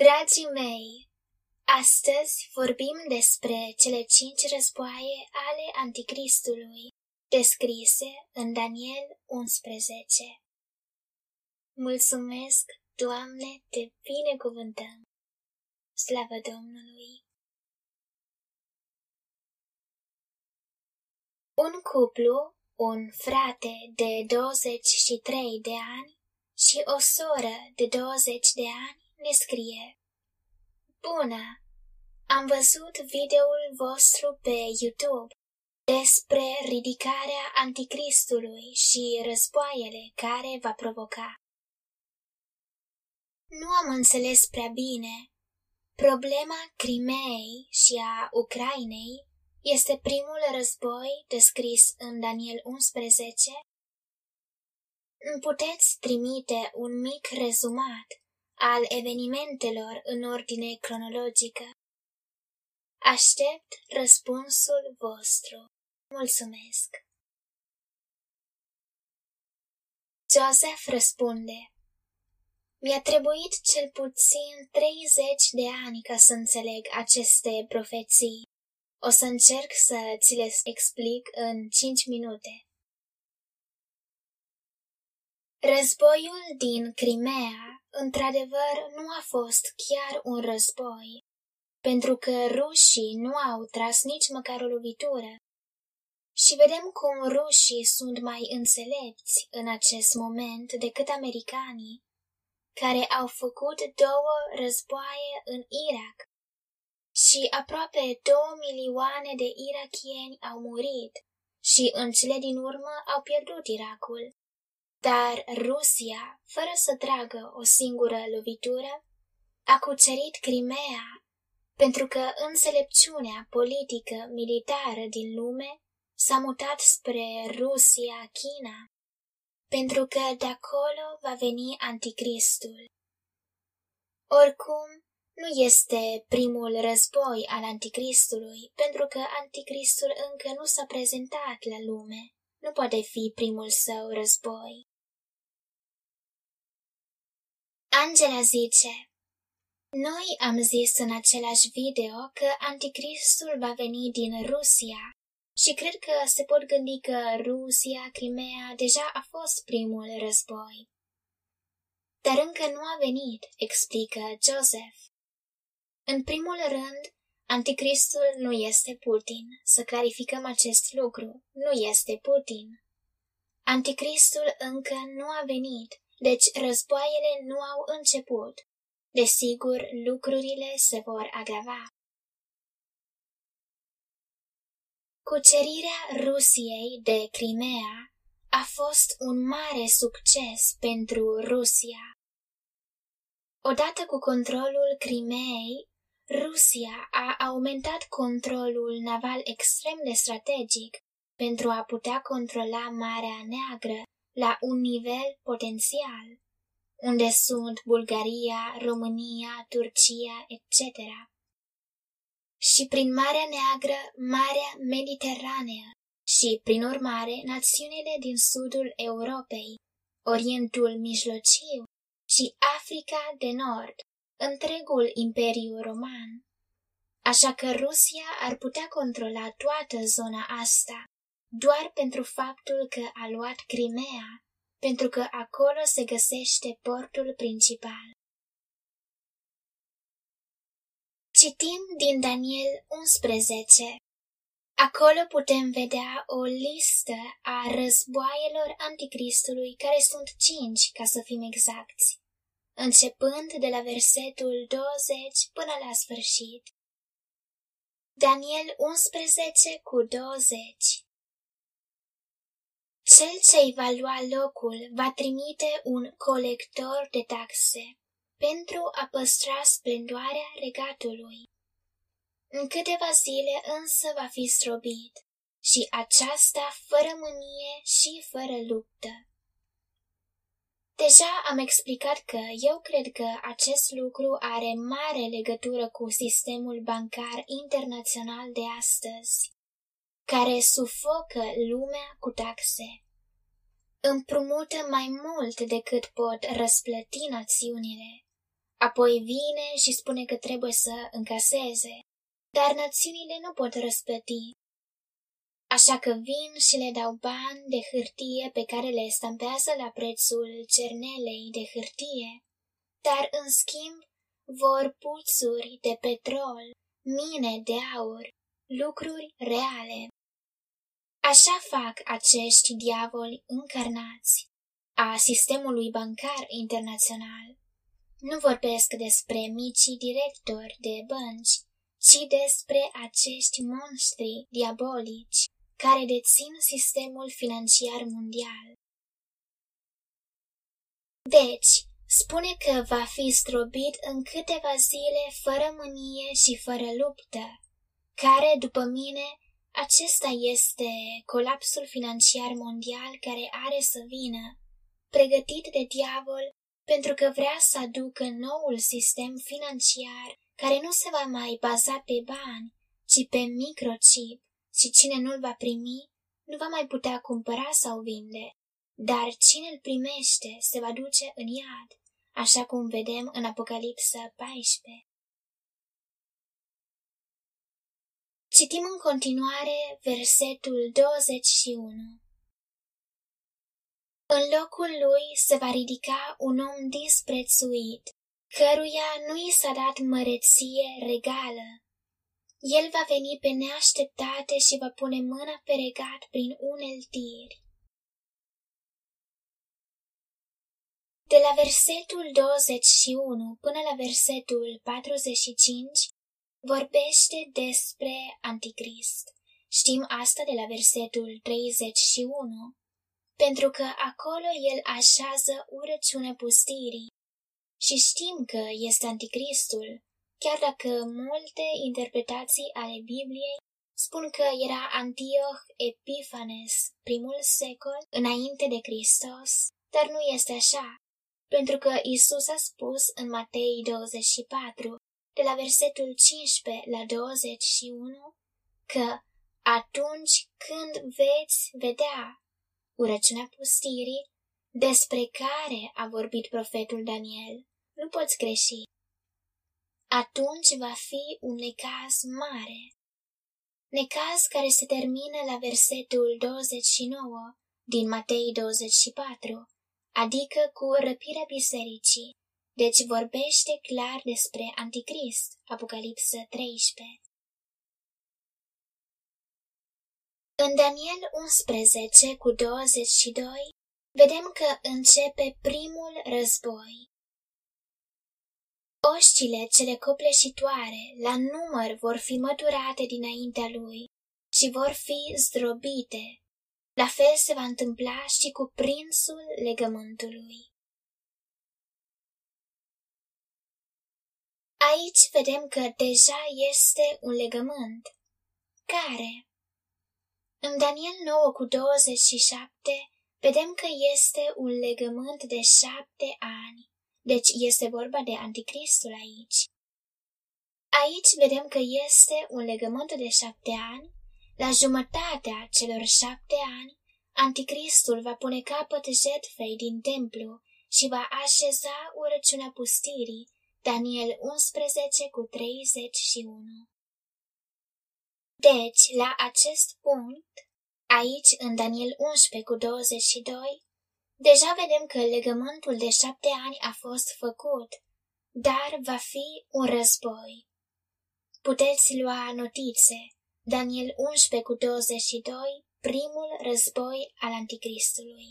Dragii mei, astăzi vorbim despre cele 5 războaie ale Anticristului, descrise în Daniel 11. Mulțumesc, Doamne, te binecuvântăm! Slavă Domnului! Un cuplu, un frate de 23 de ani și o soră de 20 de ani ne scrie: Bună! Am văzut videoul vostru pe YouTube despre ridicarea Anticristului și războaiele care va provoca. Nu am înțeles prea bine. Problema Crimeei și a Ucrainei este primul război descris în Daniel 11? Îmi puteți trimite un mic rezumat al evenimentelor în ordine cronologică? Aștept răspunsul vostru. Mulțumesc! Joseph răspunde: Mi-a trebuit cel puțin 30 de ani ca să înțeleg aceste profeții. O să încerc să ți le explic în 5 minute. Războiul din Crimea, într-adevăr, nu a fost chiar un război, pentru că rușii nu au tras nici măcar o lovitură. Și vedem cum rușii sunt mai înțelepți în acest moment decât americanii, care au făcut 2 războaie în Irak. Și aproape 2 milioane de irakieni au murit și în cele din urmă au pierdut Irakul. Dar Rusia, fără să tragă o singură lovitură, a cucerit Crimea, pentru că înțelepciunea politică militară din lume s-a mutat spre Rusia-China, pentru că de acolo va veni Anticristul. Oricum, nu este primul război al Anticristului, pentru că Anticristul încă nu s-a prezentat la lume. Nu poate fi primul său război. Angela zice: Noi am zis în același video că Anticristul va veni din Rusia și cred că se pot gândi că Rusia, Crimea, deja a fost primul război. Dar încă nu a venit, explică Joseph. În primul rând, Anticristul nu este Putin. Să clarificăm acest lucru. Nu este Putin. Anticristul încă nu a venit, deci războaiele nu au început. Desigur, lucrurile se vor agrava. Cucerirea Rusiei de Crimea a fost un mare succes pentru Rusia. Odată cu controlul Crimeei, Rusia a aumentat controlul naval extrem de strategic pentru a putea controla Marea Neagră la un nivel potențial, unde sunt Bulgaria, România, Turcia, etc. Și prin Marea Neagră, Marea Mediteraneă și, prin urmare, națiunile din sudul Europei, Orientul Mijlociu și Africa de Nord, întregul Imperiu Roman. Așa că Rusia ar putea controla toată zona asta, doar pentru faptul că a luat Crimea, pentru că acolo se găsește portul principal. Citim din Daniel 11. Acolo putem vedea o listă a războaielor Anticristului, care sunt 5, ca să fim exacti, începând de la versetul 20 până la sfârșit. Daniel 11 cu 20. Cel ce-i va lua locul va trimite un colector de taxe pentru a păstra splendoarea regatului. În câteva zile însă va fi zdrobit, și aceasta fără mânie și fără luptă. Deja am explicat că eu cred că acest lucru are mare legătură cu sistemul bancar internațional de astăzi, care sufocă lumea cu taxe. Împrumută mai mult decât pot răsplăti națiunile, Apoi vine și spune că trebuie să încaseze, dar națiunile nu pot răsplăti. Așa că vin și le dau bani de hârtie pe care le stampează la prețul cernelei de hârtie, dar în schimb vor puțuri de petrol, mine de aur, lucruri reale. Așa fac acești diavoli încarnați a sistemului bancar internațional. Nu vorbesc despre micii directori de bănci, ci despre acești monștri diabolici care dețin sistemul financiar mondial. Deci, spune că va fi zdrobit în câteva zile fără mânie și fără luptă, care, după mine, acesta este colapsul financiar mondial care are să vină, pregătit de diavol pentru că vrea să aducă noul sistem financiar care nu se va mai baza pe bani, ci pe microchip, și cine nu-l va primi nu va mai putea cumpăra sau vinde, dar cine îl primește se va duce în iad, așa cum vedem în Apocalipsa 14. Citim în continuare versetul 21. În locul lui se va ridica un om disprețuit, căruia nu i s-a dat măreție regală. El va veni pe neașteptate și va pune mâna pe regat prin uneltiri. De la versetul 21 până la versetul 45 vorbește despre Anticrist. Știm asta de la versetul 31, pentru că acolo el așează urăciunea pustirii. Și știm că este Anticristul, chiar dacă multe interpretații ale Bibliei spun că era Antioch Epifanes, primul secol înainte de Hristos, dar nu este așa, pentru că Isus a spus în Matei 24, de la versetul 15 la 21, că atunci când veți vedea urăciunea pustirii, despre care a vorbit profetul Daniel, nu poți greși. Atunci va fi un necaz mare. Necaz care se termină la versetul 29 din Matei 24, adică cu răpirea bisericii. Deci vorbește clar despre Anticrist, Apocalipsa 13. În Daniel 11 cu 22 vedem că începe primul război. Oștile cele copleșitoare la număr vor fi măturate dinaintea lui și vor fi zdrobite. La fel se va întâmpla și cu prințul legământului. Aici vedem că deja este un legământ. Care? În Daniel 9 cu 27 vedem că este un legământ de 7 ani. Deci este vorba de Anticristul aici. Aici vedem că este un legământ de 7 ani. La jumătatea celor 7 ani, Anticristul va pune capăt jertfei din templu și va așeza urăciunea pustirii. Daniel 11 cu 31. Deci, la acest punct, aici în Daniel 11 cu 22, deja vedem că legământul de 7 ani a fost făcut, dar va fi un război. Puteți lua notițe. Daniel 11 cu 22, primul război al Anticristului.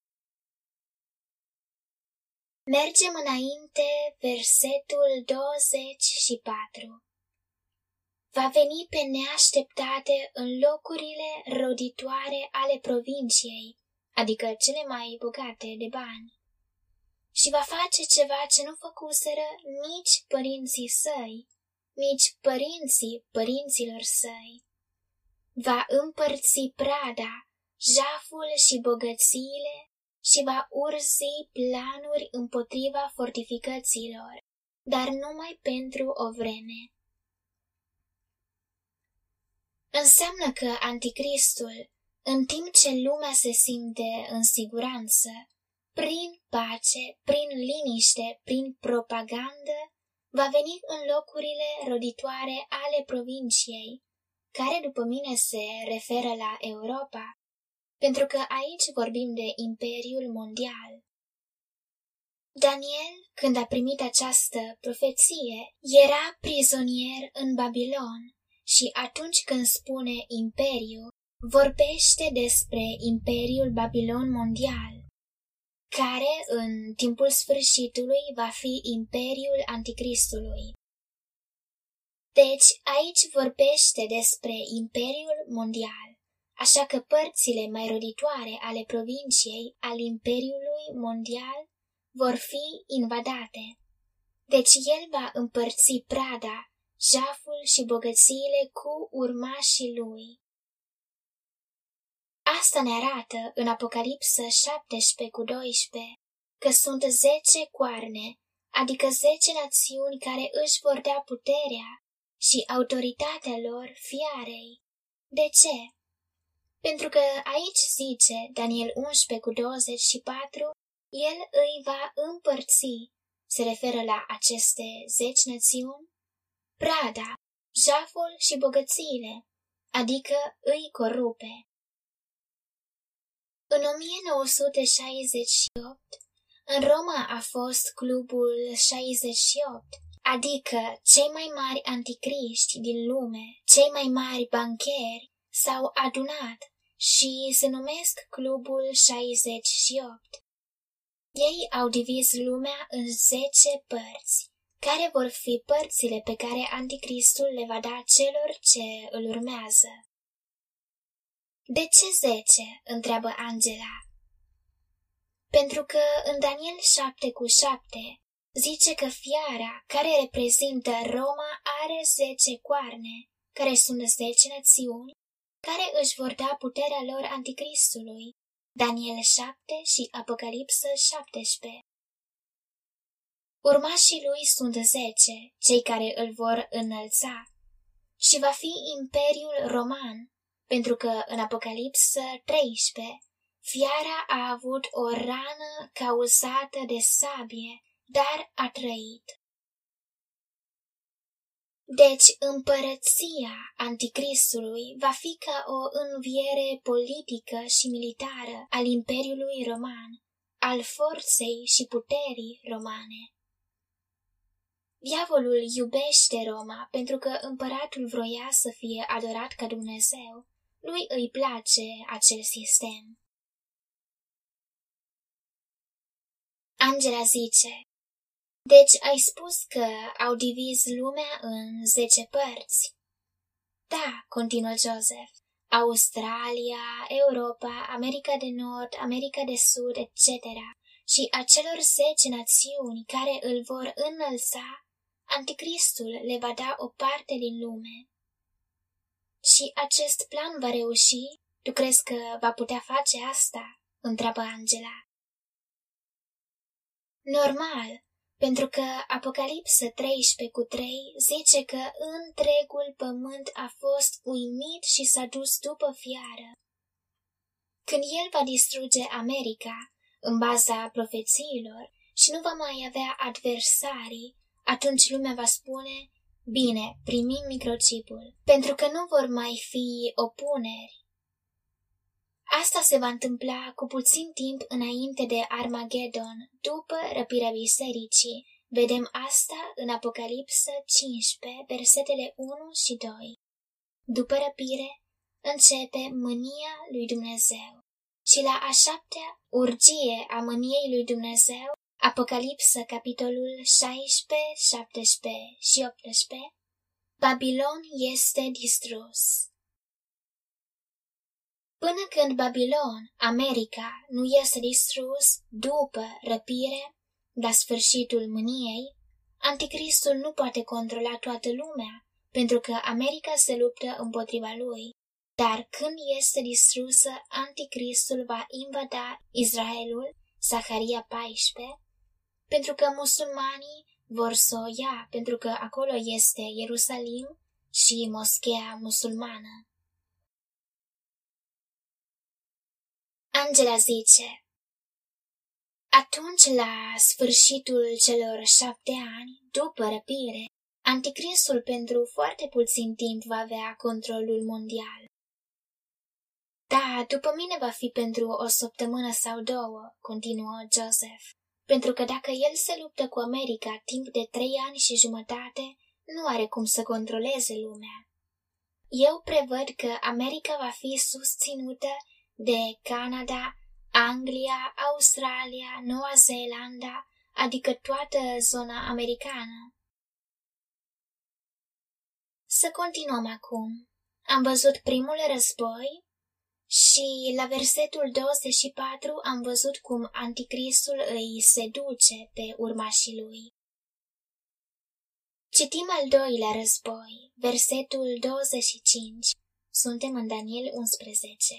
Mergem înainte, versetul 24. Va veni pe neașteptate în locurile roditoare ale provinciei, adică cele mai bogate de bani, și va face ceva ce nu făcuseră nici părinții săi, nici părinții părinților săi. Va împărți prada, jaful și bogățiile și va urzi planuri împotriva fortificăților, dar numai pentru o vreme. Înseamnă că Anticristul, în timp ce lumea se simte în siguranță, prin pace, prin liniște, prin propagandă, va veni în locurile roditoare ale provinciei, care după mine se referă la Europa, pentru că aici vorbim de Imperiul Mondial. Daniel, când a primit această profeție, era prizonier în Babilon și atunci când spune imperiu, vorbește despre Imperiul Babilon Mondial, care în timpul sfârșitului va fi Imperiul Anticristului. Deci aici vorbește despre Imperiul Mondial, așa că părțile mai roditoare ale provinciei al Imperiului Mondial vor fi invadate. Deci el va împărți prada, jaful și bogățiile cu urmașii lui. Asta ne arată în Apocalipsă 17:12 că sunt 10 coarne, adică 10 națiuni care își vor da puterea și autoritatea lor fiarei. De ce? Pentru că aici zice Daniel 11:24, el îi va împărți, se referă la aceste 10 națiuni, prada, jaful și bogățiile, adică îi corupe. În 1968, în Roma a fost Clubul 68, adică cei mai mari anticriști din lume, cei mai mari bancheri, s-au adunat și se numesc Clubul 68. Ei au divizat lumea în 10 părți, care vor fi părțile pe care anticristul le va da celor ce îl urmează. De ce 10? Întreabă Angela. Pentru că în Daniel 7:7 zice că fiara care reprezintă Roma are 10 coarne, care sunt 10 națiuni, care își vor da puterea lor anticristului. Daniel 7 și Apocalipsă 17. Urmașii lui sunt 10, cei care îl vor înălța, și va fi Imperiul Roman, pentru că în Apocalipsă 13, fiara a avut o rană cauzată de sabie, dar a trăit. Deci împărăția anticristului va fi ca o înviere politică și militară al Imperiului Roman, al forței și puterii romane. Diavolul iubește Roma pentru că împăratul vroia să fie adorat ca Dumnezeu. Lui îi place acel sistem. Angela zice, deci ai spus că au divizat lumea în 10 părți? Da, continuă Joseph, Australia, Europa, America de Nord, America de Sud, etc. Și acelor 10 națiuni care îl vor înălța, Anticristul le va da o parte din lume. Și acest plan va reuși? Tu crezi că va putea face asta? Întreabă Angela. Normal, pentru că Apocalipsă 13:3 zice că întregul pământ a fost uimit și s-a dus după fiară. Când el va distruge America, în baza profețiilor, și nu va mai avea adversarii, atunci lumea va spune, bine, primim microchipul, pentru că nu vor mai fi opuneri. Asta se va întâmpla cu puțin timp înainte de Armagedon, după răpirea bisericii. Vedem asta în Apocalipsă 15, versetele 1 și 2. După răpire, începe mânia lui Dumnezeu. Și la a 7-a urgie a mâniei lui Dumnezeu, Apocalipsă capitolul 16, 17 și 18, Babilon este distrus. Până când Babilon, America, nu este distrus după răpire, la sfârșitul mâniei, Anticristul nu poate controla toată lumea, pentru că America se luptă împotriva lui. Dar când este distrusă, Anticristul va invada Israelul, Zaharia 14, pentru că musulmanii vor să o ia, pentru că acolo este Ierusalim și moschea musulmană. Angela zice, Atunci, la sfârșitul celor 7 ani, după răpire, Anticristul pentru foarte puțin timp va avea controlul mondial. Da, după mine va fi pentru o săptămână sau 2, continuă Joseph, pentru că dacă el se luptă cu America timp de 3 ani și jumătate, nu are cum să controleze lumea. Eu prevăd că America va fi susținută de Canada, Anglia, Australia, Noua Zeelandă, adică toată zona americană. Să continuăm acum. Am văzut primul război și la versetul 24 am văzut cum Anticristul îi seduce pe urmașii lui. Citim al doilea război, versetul 25. Suntem în Daniel 11.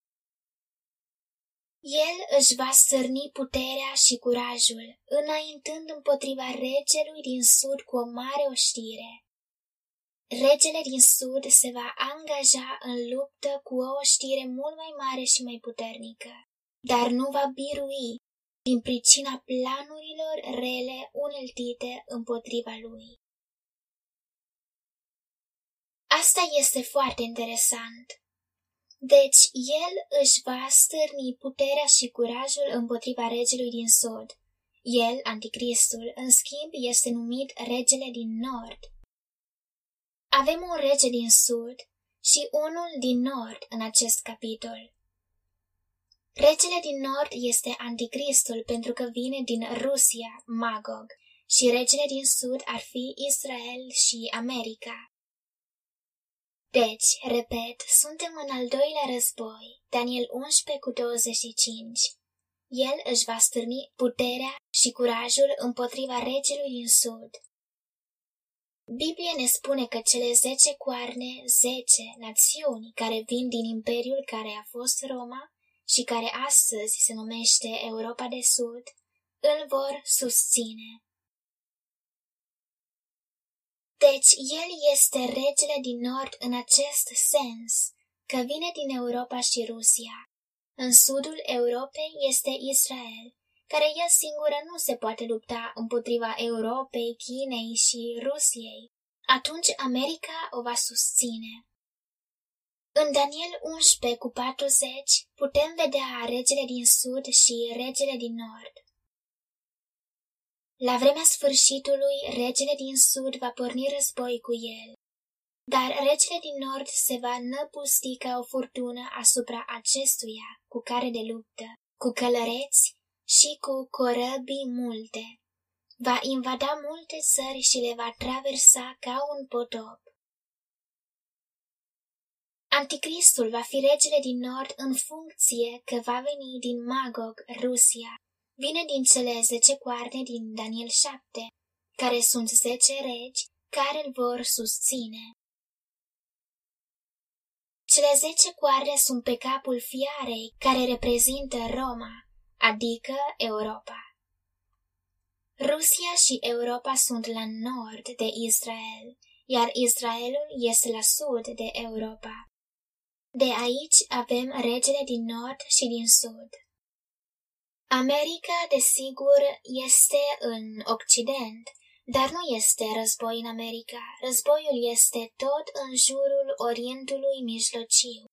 El își va stârni puterea și curajul, înaintând împotriva regelui din sud cu o mare oștire. Regele din sud se va angaja în luptă cu o oștire mult mai mare și mai puternică, dar nu va birui din pricina planurilor rele uneltite împotriva lui. Asta este foarte interesant. Deci, el își va stârni puterea și curajul împotriva regelui din sud. El, Anticristul, în schimb, este numit regele din nord. Avem un rege din sud și unul din nord în acest capitol. Regele din nord este Anticristul pentru că vine din Rusia, Magog, și regele din sud ar fi Israel și America. Deci, repet, suntem în al doilea război, Daniel 11:25. El își va stârni puterea și curajul împotriva regelui din sud. Biblia ne spune că cele 10 coarne, 10 națiuni care vin din imperiul care a fost Roma și care astăzi se numește Europa de Sud, îl vor susține. Deci el este regele din nord în acest sens, că vine din Europa și Rusia. În sudul Europei este Israel, care el singură nu se poate lupta împotriva Europei, Chinei și Rusiei. Atunci America o va susține. În Daniel 11:40 putem vedea regele din sud și regele din nord. La vremea sfârșitului, regele din sud va porni război cu el, dar regele din nord se va năpusti ca o furtună asupra acestuia cu care de luptă, cu călăreți și cu corăbii multe. Va invada multe țări și le va traversa ca un potop. Anticristul va fi regele din nord în funcție că va veni din Magog, Rusia. Vine din cele 10 coarne din Daniel 7, care sunt 10 regi care îl vor susține. Cele 10 coarne sunt pe capul fiarei care reprezintă Roma, adică Europa. Rusia și Europa sunt la nord de Israel, iar Israelul este la sud de Europa. De aici avem regele din nord și din sud. America, desigur, este în Occident, dar nu este război în America. Războiul este tot în jurul Orientului Mijlociu.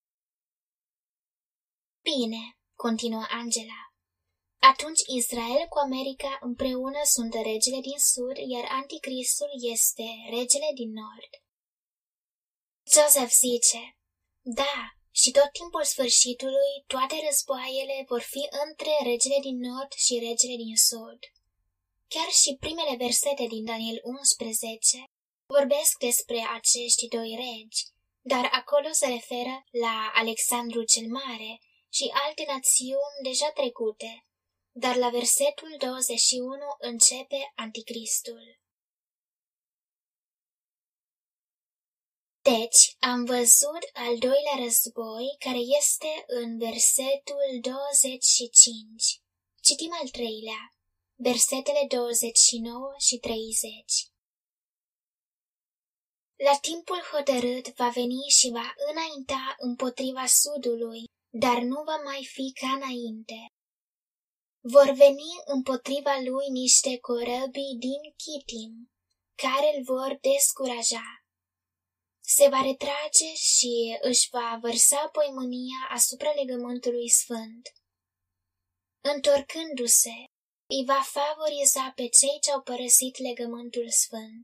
Bine, continuă Angela. Atunci Israel cu America împreună sunt regele din sud, iar Anticristul este regele din nord. Joseph zice, da, și tot timpul sfârșitului toate războaiele vor fi între regele din nord și regele din sud. Chiar și primele versete din Daniel 11 vorbesc despre acești doi regi, dar acolo se referă la Alexandru cel Mare și alte națiuni deja trecute, dar la versetul 21 începe Anticristul. Deci, am văzut al doilea război, care este în versetul 25. Citim al treilea, versetele 29 și 30. La timpul hotărât va veni și va înainta împotriva sudului, dar nu va mai fi ca înainte. Vor veni împotriva lui niște corăbii din Chitim, care îl vor descuraja. Se va retrage și își va vărsa apoi mânia asupra legământului sfânt. Întorcându-se, îi va favoriza pe cei ce au părăsit legământul sfânt.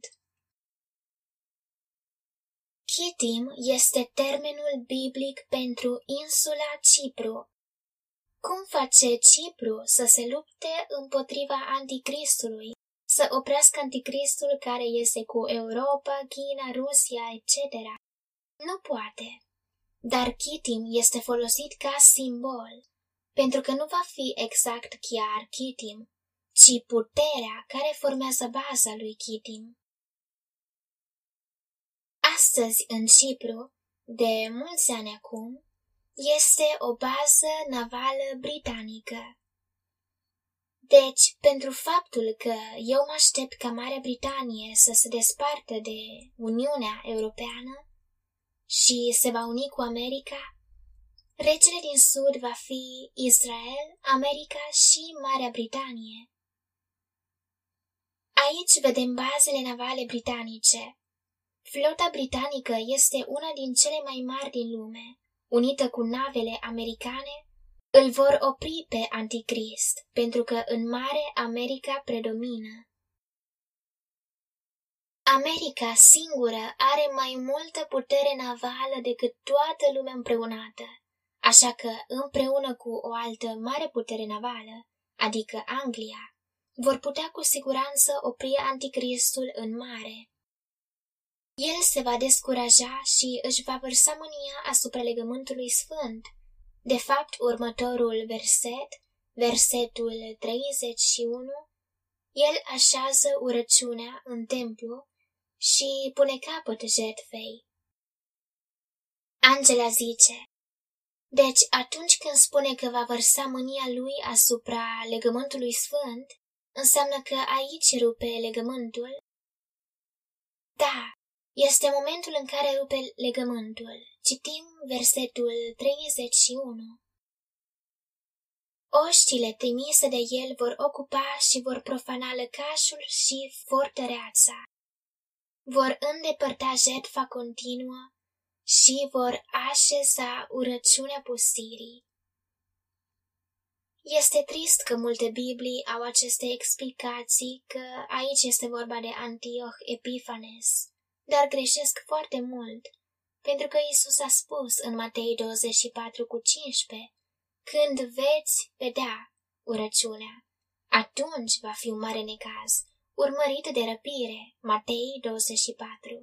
Chitim este termenul biblic pentru insula Cipru. Cum face Cipru să se lupte împotriva anticristului, să oprească anticristul care iese cu Europa, China, Rusia, etc.? Nu poate. Dar Chitim este folosit ca simbol, pentru că nu va fi exact chiar Chitim, ci puterea care formează baza lui Chitim. Astăzi, în Cipru, de mulți ani acum, este o bază navală britanică. Deci, pentru faptul că eu mă aștept ca Marea Britanie să se despartă de Uniunea Europeană și se va uni cu America, regele din Sud va fi Israel, America și Marea Britanie. Aici vedem bazele navale britanice. Flota britanică este una din cele mai mari din lume. Unită cu navele americane, îl vor opri pe Anticrist, pentru că în mare America predomină. America singură are mai multă putere navală decât toată lumea împreunată, așa că împreună cu o altă mare putere navală, adică Anglia, vor putea cu siguranță opri Anticristul în mare. El se va descuraja și își va vărsa mânia asupra legământului sfânt. De fapt, următorul verset, versetul 31, el așează urăciunea în templu și pune capăt jertfei. Angela zice, deci atunci când spune că va vărsa mânia lui asupra legământului sfânt, înseamnă că aici rupe legământul? Da. Este momentul în care rupe legământul. Citim versetul 31. Oștile trimise de el vor ocupa și vor profana lăcașul și fortăreața. Vor îndepărta jertfa continuă și vor așeza urăciunea pustirii. Este trist că multe Biblii au aceste explicații că aici este vorba de Antioch Epifanes. Dar greșesc foarte mult, pentru că Iisus a spus în Matei 24:15, când veți vedea urăciunea, atunci va fi un mare necaz, urmărit de răpire, Matei 24.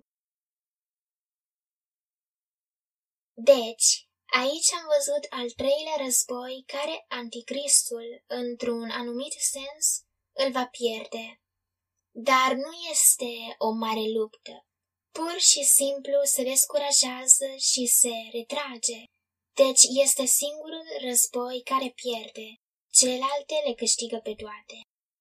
Deci, aici am văzut al treilea război care Anticristul, într-un anumit sens, îl va pierde. Dar nu este o mare luptă. Pur și simplu se descurajează și se retrage. Deci este singurul război care pierde, celelalte le câștigă pe toate.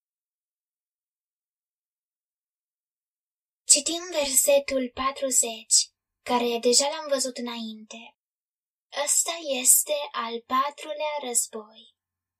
Citim versetul 40, care deja l-am văzut înainte. Ăsta este al patrulea război.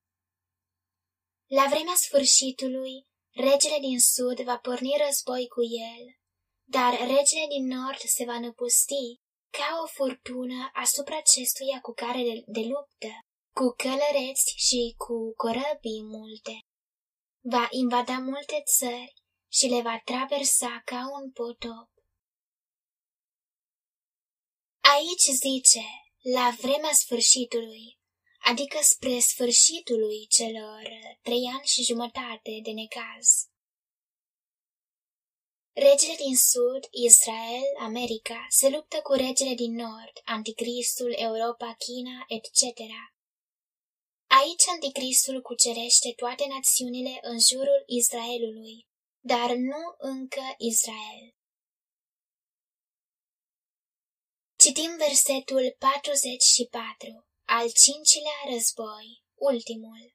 La vremea sfârșitului, regele din Sud va porni război cu el, dar regele din Nord se va năpusti ca o furtună asupra acestuia cu care de luptă, cu călăreți și cu corăbii multe. Va invada multe țări și le va traversa ca un potop. Aici zice, la vremea sfârșitului, adică spre sfârșitului celor 3 ani și jumătate de necaz. Regele din Sud, Israel, America, se luptă cu regele din Nord, Anticristul, Europa, China, etc. Aici Anticristul cucerește toate națiunile în jurul Israelului, dar nu încă Israel. Citim versetul 44, al 5-lea război, ultimul.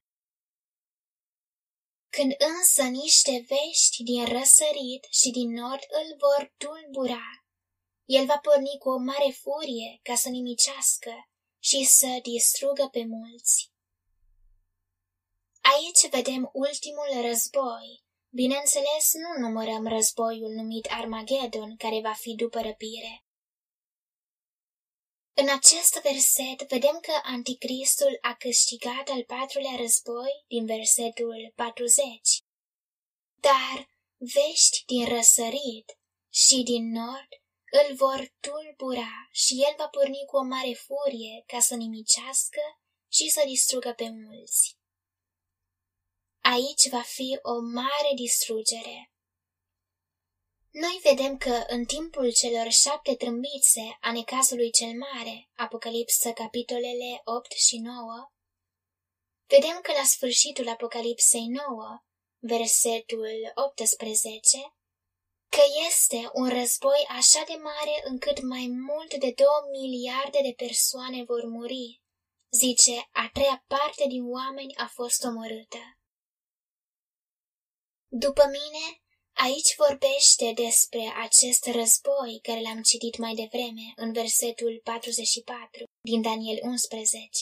Când însă niște vești din răsărit și din nord îl vor tulbura, el va porni cu o mare furie ca să nimicească și să distrugă pe mulți. Aici vedem ultimul război. Bineînțeles, nu numărăm războiul numit Armagedon, care va fi după răpire. În acest verset vedem că Anticristul a câștigat al patrulea război din versetul 40. Dar vești din răsărit și din nord îl vor tulbura și el va porni cu o mare furie ca să nimicească și să distrugă pe mulți. Aici va fi o mare distrugere. Noi vedem că în timpul celor 7 trâmbițe a necazului cel mare, Apocalipsă capitolele 8 și 9, vedem că la sfârșitul Apocalipsei 9, versetul 18, că este un război așa de mare încât mai mult de 2 miliarde de persoane vor muri. Zice, a treia parte din oameni a fost omorâtă. După mine, aici vorbește despre acest război care l-am citit mai devreme în versetul 44 din Daniel 11.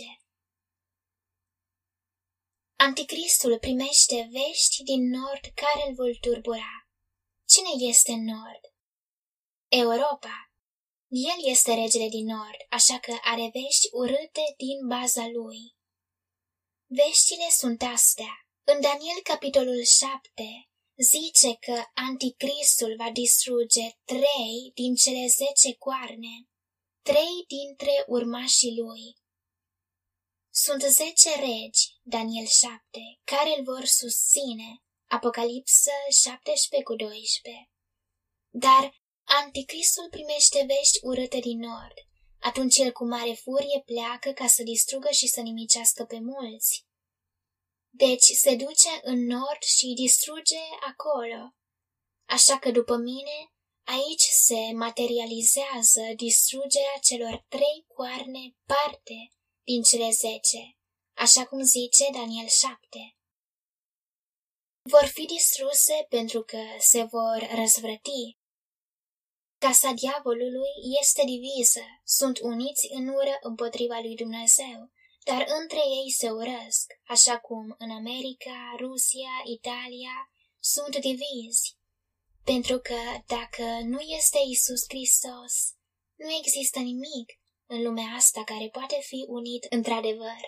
Anticristul primește vești din nord care îl vor turbura. Cine este în nord? Europa. El este regele din nord, așa că are vești urâte din baza lui. Veștile sunt astea. În Daniel capitolul 7 zice că Anticristul va distruge 3 din cele 10 coarne, 3 dintre urmașii lui. Sunt 10 regi, Daniel 7, care îl vor susține, Apocalipsă 17:12. Dar Anticristul primește vești urâte din nord. Atunci el cu mare furie pleacă ca să distrugă și să nimicească pe mulți. Deci se duce în nord și distruge acolo. Așa că după mine, aici se materializează distrugerea celor 3 coarne parte din cele 10, așa cum zice Daniel 7. Vor fi distruse pentru că se vor răzvrăti. Casa diavolului este diviză, sunt uniți în ură împotriva lui Dumnezeu, dar între ei se urăsc, așa cum în America, Rusia, Italia sunt divizi. Pentru că dacă nu este Iisus Hristos, nu există nimic în lumea asta care poate fi unit într-adevăr.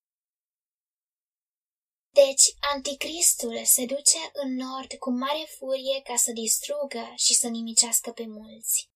Deci, Anticristul se duce în nord cu mare furie ca să distrugă și să nimicească pe mulți.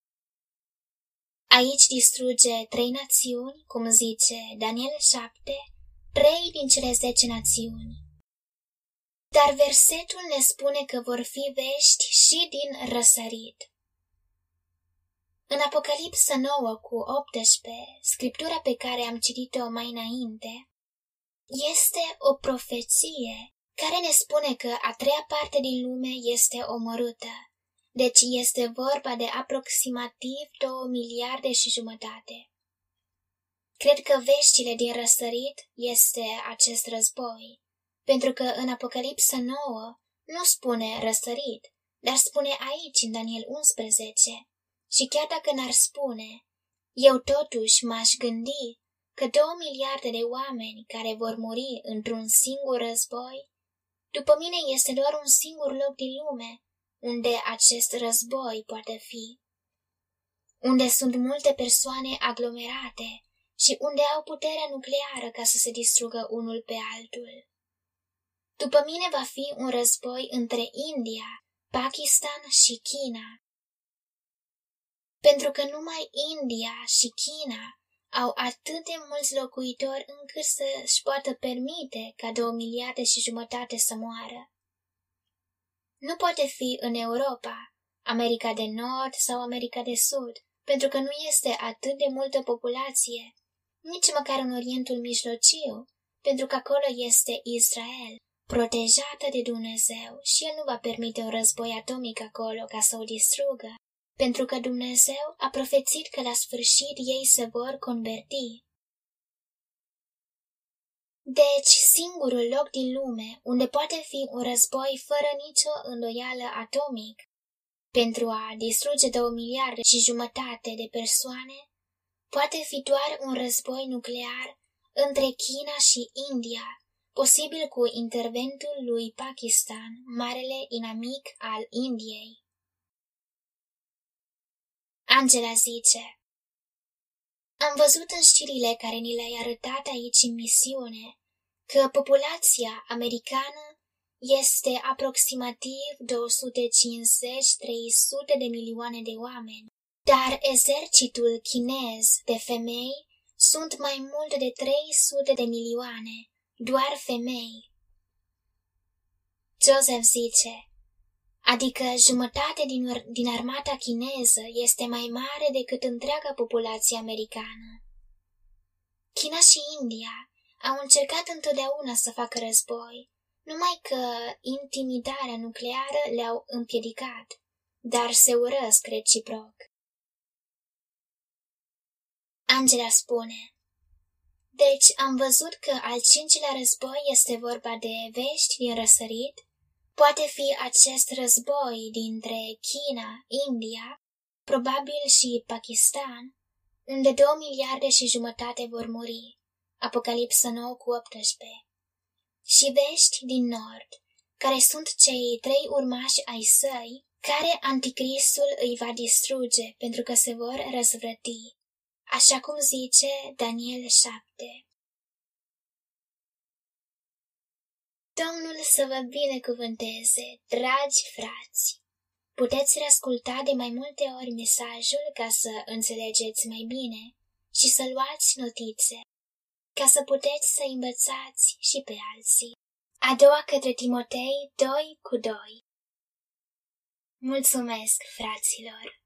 Aici distruge 3 națiuni, cum zice Daniel 7, 3 din cele 10 națiuni. Dar versetul ne spune că vor fi vești și din răsărit. În Apocalipsa 9:18, scriptura pe care am citit-o mai înainte, este o profeție care ne spune că a treia parte din lume este omorâtă. Deci este vorba de aproximativ 2 miliarde și jumătate. Cred că veștile din răsărit este acest război, pentru că în Apocalipsa 9 nu spune răsărit, dar spune aici în Daniel 11. Și chiar dacă n-ar spune, eu totuși m-aș gândi că 2 miliarde de oameni care vor muri într-un singur război, după mine este doar un singur loc din lume unde acest război poate fi, unde sunt multe persoane aglomerate și unde au puterea nucleară ca să se distrugă unul pe altul. După mine va fi un război între India, Pakistan și China, pentru că numai India și China au atât de mulți locuitori încât să-și poată permite ca 2 miliarde și jumătate să moară. Nu poate fi în Europa, America de Nord sau America de Sud, pentru că nu este atât de multă populație, nici măcar în Orientul Mijlociu, pentru că acolo este Israel, protejată de Dumnezeu și El nu va permite un război atomic acolo ca să o distrugă, pentru că Dumnezeu a profețit că la sfârșit ei se vor converti. Deci, singurul loc din lume unde poate fi un război fără nicio îndoială atomic, pentru a distruge 2 miliarde și jumătate de persoane, poate fi doar un război nuclear între China și India, posibil cu interventul lui Pakistan, marele inamic al Indiei. Angela zice: am văzut în știrile care ni le-ai arătat aici în misiune că populația americană este aproximativ 250-300 de milioane de oameni, dar exercitul chinez de femei sunt mai mult de 300 de milioane, doar femei. Joseph zice: adică jumătate din armata chineză este mai mare decât întreaga populație americană. China și India au încercat întotdeauna să facă război, numai că intimidarea nucleară le-au împiedicat, dar se urăsc reciproc. Angela spune: deci am văzut că al cincilea război este vorba de vești din răsărit? Poate fi acest război dintre China, India, probabil și Pakistan, unde 2,5 miliarde vor muri. Apocalipsă 9:18. Și vești din nord, care sunt cei 3 urmași ai săi, care Anticristul îi va distruge pentru că se vor răzvrăti, așa cum zice Daniel 7. Domnul să vă binecuvânteze, dragi frați! Puteți reasculta de mai multe ori mesajul ca să înțelegeți mai bine și să luați notițe, ca să puteți să învățați și pe alții. A doua către Timotei 2:2. Mulțumesc, fraților!